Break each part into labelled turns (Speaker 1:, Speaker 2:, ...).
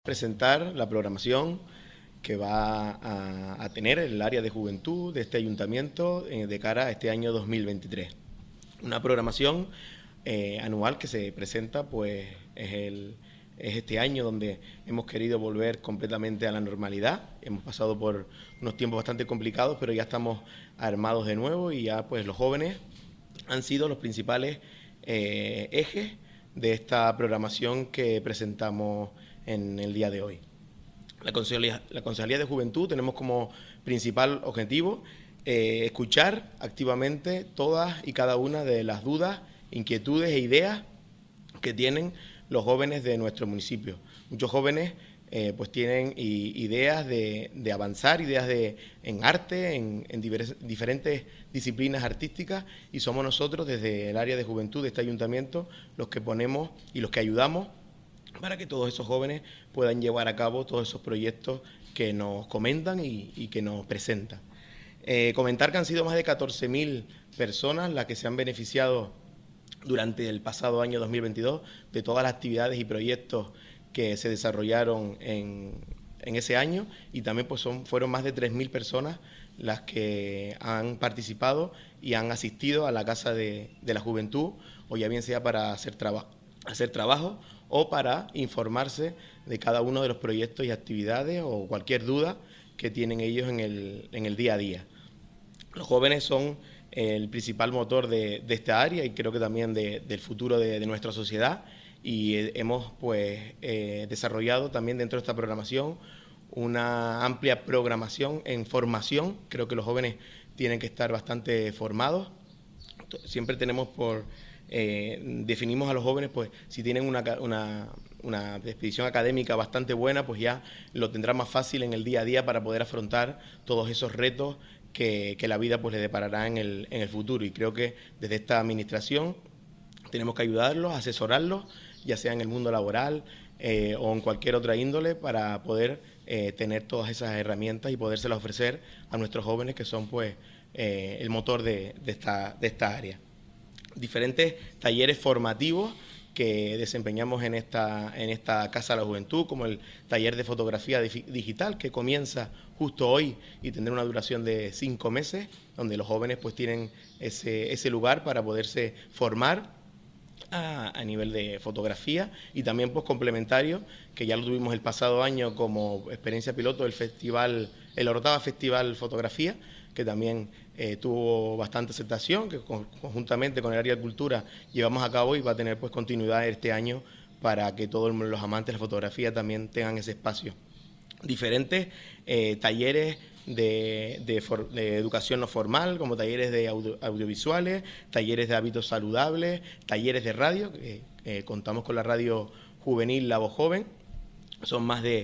Speaker 1: Presentar la programación que va a tener el área de juventud de este ayuntamiento de cara a este año 2023. Una programación anual que se presenta, pues es este año donde hemos querido volver completamente a la normalidad. Hemos pasado por unos tiempos bastante complicados, pero ya estamos armados de nuevo y ya pues los jóvenes han sido los principales ejes de esta programación que presentamos en el día de hoy. La Concejalía de Juventud tenemos como principal objetivo escuchar activamente todas y cada una de las dudas, inquietudes e ideas que tienen los jóvenes de nuestro municipio. Muchos jóvenes pues tienen ideas de avanzar, ideas en arte, en diferentes disciplinas artísticas, y somos nosotros desde el área de juventud de este ayuntamiento los que ponemos y los que ayudamos para que todos esos jóvenes puedan llevar a cabo todos esos proyectos que nos comentan y que nos presentan. Comentar que han sido más de 14.000 personas las que se han beneficiado durante el pasado año 2022 de todas las actividades y proyectos que se desarrollaron en ese año, y también pues fueron más de 3.000 personas las que han participado y han asistido a la Casa de la Juventud, o ya bien sea para hacer trabajo o para informarse de cada uno de los proyectos y actividades o cualquier duda que tienen ellos en el día a día. Los jóvenes son el principal motor de esta área y creo que también del futuro de nuestra sociedad, y hemos pues desarrollado también dentro de esta programación una amplia programación en formación. Creo que los jóvenes tienen que estar bastante formados. Siempre tenemos definimos a los jóvenes, pues si tienen una expedición académica bastante buena, pues ya lo tendrán más fácil en el día a día para poder afrontar todos esos retos que la vida pues le deparará en el futuro. Y creo que desde esta administración tenemos que ayudarlos, asesorarlos, ya sea en el mundo laboral o en cualquier otra índole, para poder tener todas esas herramientas y podérselas ofrecer a nuestros jóvenes, que son pues el motor de esta área. Diferentes talleres formativos que desempeñamos en esta Casa de la Juventud, como el taller de fotografía digital, que comienza justo hoy y tendrá una duración de 5 meses, donde los jóvenes pues tienen ese lugar para poderse formar a nivel de fotografía, y también pues complementario, que ya lo tuvimos el pasado año como experiencia piloto, el Orotava Festival Fotografía, que también tuvo bastante aceptación, que conjuntamente con el área de cultura llevamos a cabo, y va a tener pues continuidad este año para que todos los amantes de la fotografía también tengan ese espacio. Diferentes talleres de educación no formal, como talleres de audiovisuales, talleres de hábitos saludables, talleres de radio, contamos con la radio juvenil La Voz Joven. Son más de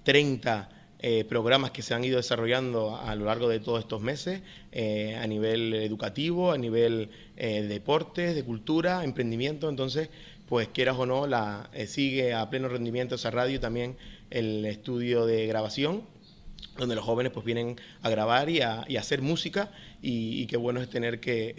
Speaker 1: 30 programas que se han ido desarrollando a lo largo de todos estos meses, a nivel educativo, a nivel de deportes, de cultura, emprendimiento. Entonces, pues quieras o no, sigue a pleno rendimiento esa radio, y también el estudio de grabación, donde los jóvenes pues vienen a grabar y a hacer música, y qué bueno es tener que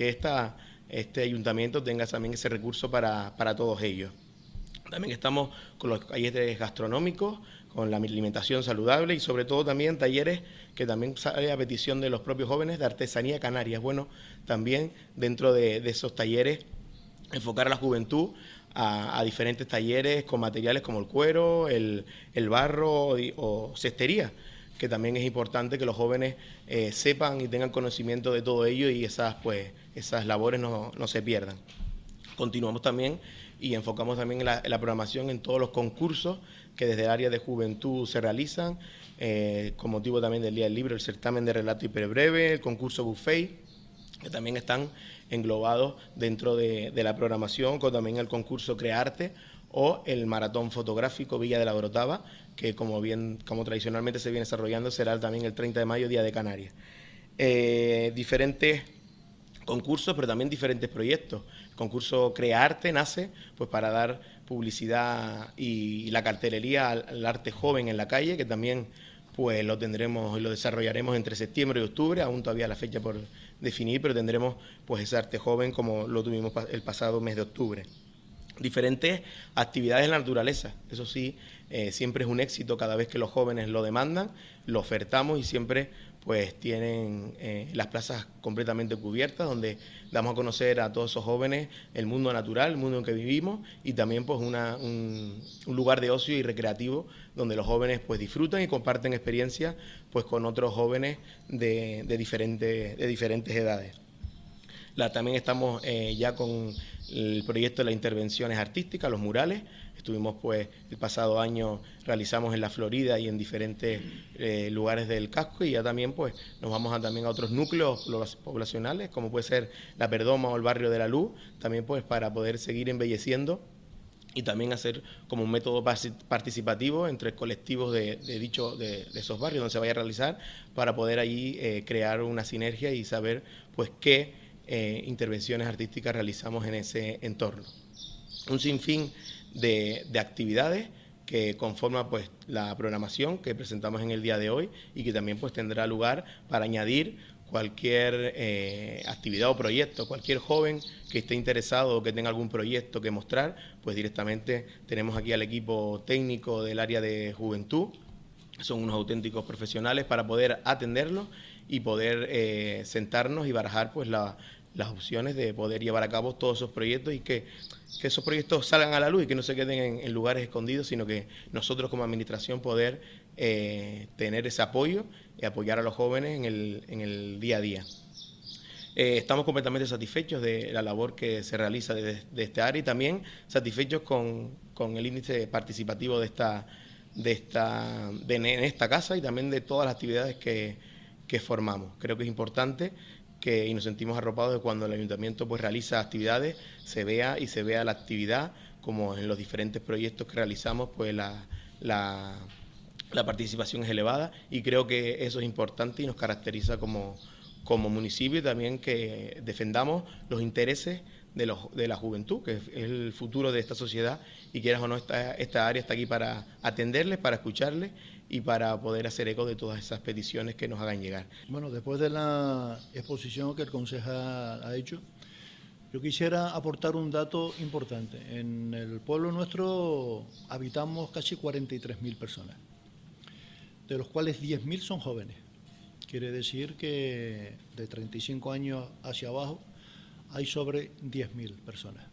Speaker 1: este ayuntamiento tenga también ese recurso para todos ellos. También estamos con los talleres gastronómicos, con la alimentación saludable, y sobre todo también talleres que también sale a petición de los propios jóvenes de artesanía canaria. Bueno, también dentro de esos talleres enfocar a la juventud a diferentes talleres con materiales como el cuero, el barro o cestería, que también es importante que los jóvenes sepan y tengan conocimiento de todo ello, y esas labores no se pierdan. Continuamos también y enfocamos también en la programación en todos los concursos que desde el área de juventud se realizan, con motivo también del Día del Libro, el certamen de relato hiperbreve, el concurso buffet, que también están englobados dentro de la programación, con también el concurso Crearte o el maratón fotográfico Villa de la Orotava, que como tradicionalmente se viene desarrollando, será también el 30 de mayo, Día de Canarias. Diferentes concursos, pero también diferentes proyectos. El concurso Crearte nace pues para dar publicidad y la cartelería al arte joven en la calle, que también pues lo tendremos y lo desarrollaremos entre septiembre y octubre, aún todavía la fecha por definir, pero tendremos pues ese arte joven como lo tuvimos el pasado mes de octubre. Diferentes actividades en la naturaleza, eso sí, siempre es un éxito cada vez que los jóvenes lo demandan, lo ofertamos y siempre pues tienen las plazas completamente cubiertas, donde damos a conocer a todos esos jóvenes el mundo natural, el mundo en que vivimos, y también pues un lugar de ocio y recreativo donde los jóvenes pues disfrutan y comparten experiencias pues con otros jóvenes de diferentes edades. También estamos ya con el proyecto de las intervenciones artísticas, los murales. Estuvimos pues el pasado año, realizamos en la Florida y en diferentes lugares del casco, y ya también pues nos vamos también a otros núcleos poblacionales, como puede ser La Perdoma o el barrio de la Luz, también pues para poder seguir embelleciendo y también hacer como un método participativo entre colectivos de esos barrios donde se vaya a realizar, para poder allí crear una sinergia y saber pues qué intervenciones artísticas realizamos en ese entorno. Un sinfín de actividades que conforma pues la programación que presentamos en el día de hoy, y que también pues tendrá lugar para añadir cualquier actividad o proyecto. Cualquier joven que esté interesado o que tenga algún proyecto que mostrar, pues directamente tenemos aquí al equipo técnico del área de juventud. Son unos auténticos profesionales para poder atenderlos y poder sentarnos y barajar pues las opciones de poder llevar a cabo todos esos proyectos, y que esos proyectos salgan a la luz y que no se queden en lugares escondidos, sino que nosotros como administración poder tener ese apoyo y apoyar a los jóvenes en el día a día. Estamos completamente satisfechos de la labor que se realiza de este área, y también satisfechos con el índice participativo en esta casa, y también de todas las actividades que formamos. Creo que es importante y nos sentimos arropados de cuando el ayuntamiento pues realiza actividades, se vea la actividad, como en los diferentes proyectos que realizamos, pues la participación es elevada, y creo que eso es importante y nos caracteriza como municipio, y también que defendamos los intereses de la juventud, que es el futuro de esta sociedad, y quieras o no, esta área está aquí para atenderles, para escucharles y para poder hacer eco de todas esas peticiones que nos hagan llegar.
Speaker 2: Bueno, después de la exposición que el concejal ha hecho, yo quisiera aportar un dato importante. En el pueblo nuestro habitamos casi 43.000 personas, de los cuales 10.000 son jóvenes. Quiere decir que de 35 años hacia abajo hay sobre 10.000 personas.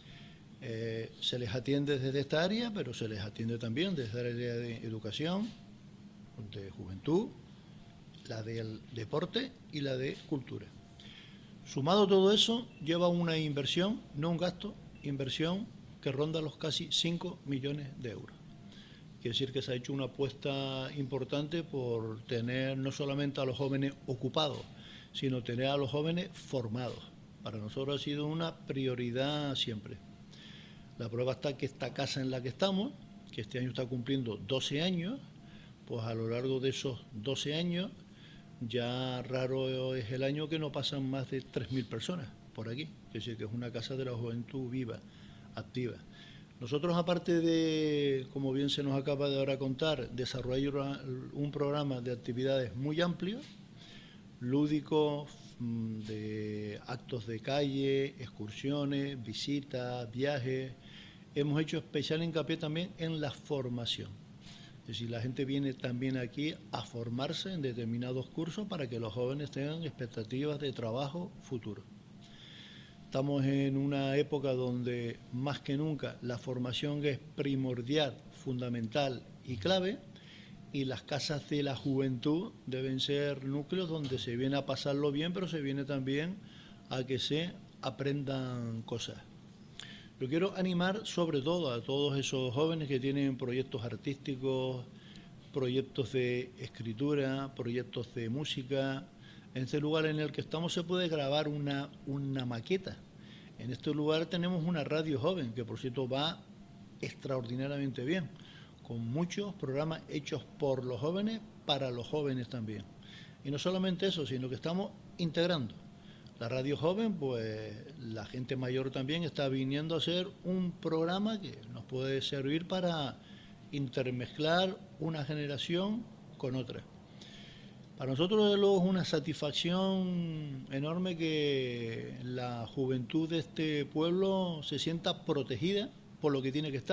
Speaker 2: Se les atiende desde esta área, pero se les atiende también desde el área de educación, de juventud, la del deporte y la de cultura. Sumado todo eso, lleva una inversión, no un gasto, inversión que ronda los casi 5 millones de euros. Quiere decir que se ha hecho una apuesta importante por tener no solamente a los jóvenes ocupados, sino tener a los jóvenes formados. Para nosotros ha sido una prioridad siempre. La prueba está que esta casa en la que estamos, que este año está cumpliendo 12 años, pues a lo largo de esos 12 años, ya raro es el año que no pasan más de 3.000 personas por aquí. Es decir, que es una casa de la juventud viva, activa. Nosotros, aparte de, como bien se nos acaba de ahora contar, desarrollar un programa de actividades muy amplio, lúdicos, de actos de calle, excursiones, visitas, viajes. Hemos hecho especial hincapié también en la formación. Es decir, la gente viene también aquí a formarse en determinados cursos para que los jóvenes tengan expectativas de trabajo futuro. Estamos en una época donde más que nunca la formación es primordial, fundamental y clave, y las casas de la juventud deben ser núcleos donde se viene a pasarlo bien, pero se viene también a que se aprendan cosas. Yo quiero animar sobre todo a todos esos jóvenes que tienen proyectos artísticos, proyectos de escritura, proyectos de música. En este lugar en el que estamos se puede grabar una maqueta. En este lugar tenemos una radio joven, que por cierto va extraordinariamente bien, con muchos programas hechos por los jóvenes, para los jóvenes también. Y no solamente eso, sino que estamos integrando. La radio joven, pues la gente mayor también está viniendo a hacer un programa que nos puede servir para intermezclar una generación con otra. Para nosotros, desde luego, es una satisfacción enorme que la juventud de este pueblo se sienta protegida por lo que tiene que estar,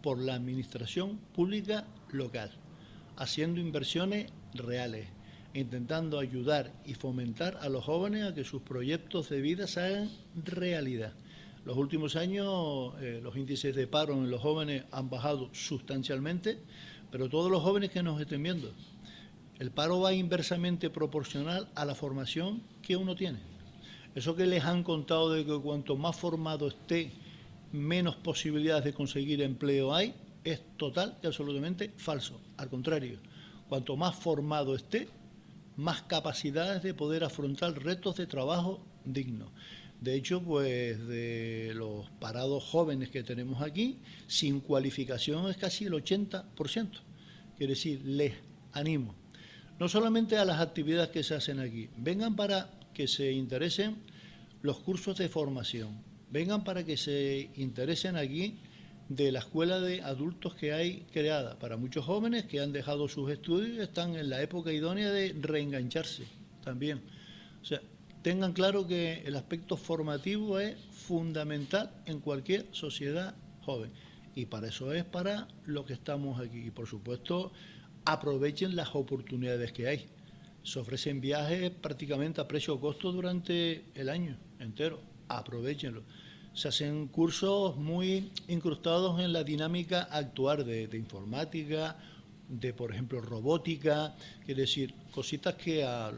Speaker 2: por la administración pública local, haciendo inversiones reales, intentando ayudar y fomentar a los jóvenes a que sus proyectos de vida se hagan realidad. Los últimos años los índices de paro en los jóvenes han bajado sustancialmente, pero todos los jóvenes que nos estén viendo, el paro va inversamente proporcional a la formación que uno tiene. Eso que les han contado de que cuanto más formado esté, menos posibilidades de conseguir empleo hay, es total y absolutamente falso. Al contrario, cuanto más formado esté, más capacidades de poder afrontar retos de trabajo dignos. De hecho, pues de los parados jóvenes que tenemos aquí, sin cualificación es casi el 80%. Quiere decir, les animo, no solamente a las actividades que se hacen aquí, vengan para que se interesen los cursos de formación, vengan para que se interesen aquí de la escuela de adultos que hay creada para muchos jóvenes que han dejado sus estudios y están en la época idónea de reengancharse también. O sea, tengan claro que el aspecto formativo es fundamental en cualquier sociedad joven y para eso es para lo que estamos aquí. Y por supuesto, aprovechen las oportunidades que hay. Se ofrecen viajes prácticamente a precio costo durante el año entero. Aprovechenlo. Se hacen cursos muy incrustados en la dinámica actual de informática, de, por ejemplo, robótica, quiere decir, cositas que a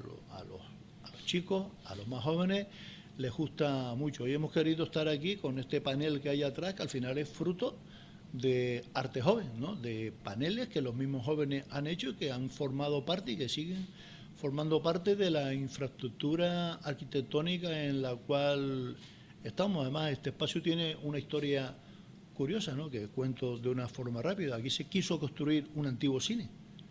Speaker 2: los chicos, a los más jóvenes, les gusta mucho. Y hemos querido estar aquí con este panel que hay atrás, que al final es fruto de arte joven, ¿no? De paneles que los mismos jóvenes han hecho y que han formado parte y que siguen formando parte de la infraestructura arquitectónica en la cual estamos. Además, este espacio tiene una historia curiosa, ¿no? Que cuento de una forma rápida. Aquí se quiso construir un antiguo cine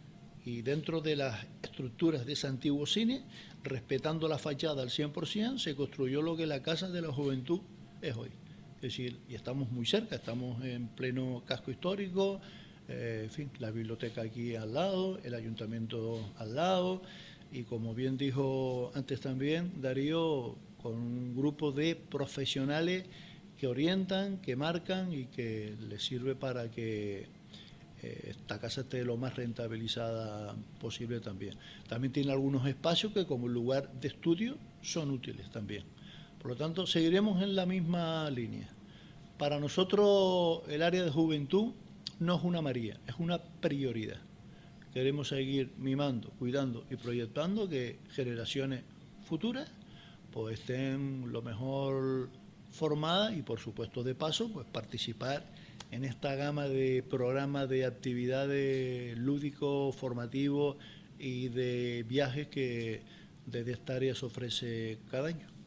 Speaker 2: y dentro de las estructuras de ese antiguo cine, respetando la fachada al 100%, se construyó lo que la Casa de la Juventud es hoy. Es decir, y estamos muy cerca, estamos en pleno casco histórico, en fin, la biblioteca aquí al lado, el ayuntamiento al lado, y como bien dijo antes también Darío, con un grupo de profesionales que orientan, que marcan y que les sirve para que esta casa esté lo más rentabilizada posible también. También tiene algunos espacios que como lugar de estudio son útiles también. Por lo tanto, seguiremos en la misma línea. Para nosotros el área de juventud no es una María, es una prioridad. Queremos seguir mimando, cuidando y proyectando que generaciones futuras pues estén lo mejor formadas y por supuesto de paso pues participar en esta gama de programas de actividades lúdicos, formativos y de viajes que desde esta área se ofrece cada año.